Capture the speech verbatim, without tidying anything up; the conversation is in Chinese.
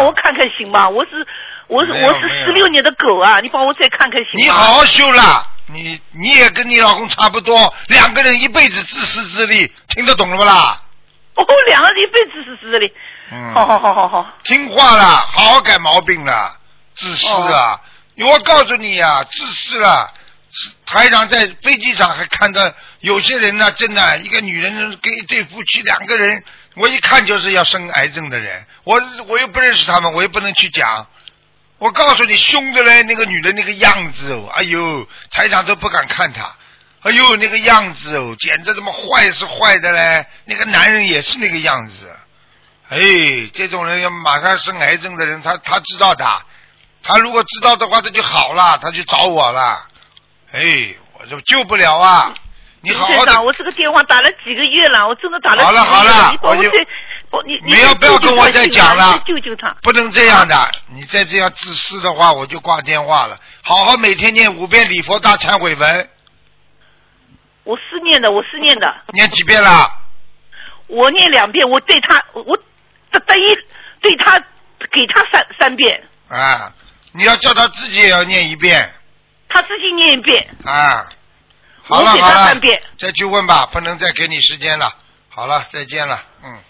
帮我看看行吗？我是我是我是十六年的狗啊，你帮我再看看行吗？ 你好好修啦，你你也跟你老公差不多，两个人一辈子自私自利，听得懂了不啦？ 哦，两个人一辈子自私自利。 嗯， 好好好好好， 听话了，好好改毛病了，自私啊！哦、我告诉你呀、啊，自私了。台长在飞机上还看到有些人呢，真的一个女人跟一对夫妻两个人，我一看就是要生癌症的人，我我又不认识他们，我又不能去讲。我告诉你，凶的嘞，那个女的那个样子哦，哎呦，台长都不敢看她，哎呦那个样子哦，简直他妈坏是坏的嘞，那个男人也是那个样子。哎，这种人要马上生癌症的人，他他知道的，他如果知道的话，他就好了，他就找我了。哎，我就救不了啊！你好好的， 我这个电话打了几个月了，我真的打了几个月了。好了好了， 我就你你要不要跟我再讲了？ 救救他！ 不能这样的，啊、你再这样自私的话，我就挂电话了。好好每天念五遍礼佛大忏悔文。 我是念的，我是念的。 念几遍了？ 我念两遍，我对他，我等于对他给他三三遍。 啊，你要叫他自己也要念一遍。 他自己念一遍啊，好了好了，再去问吧，不能再给你时间了。好了，再见了，嗯。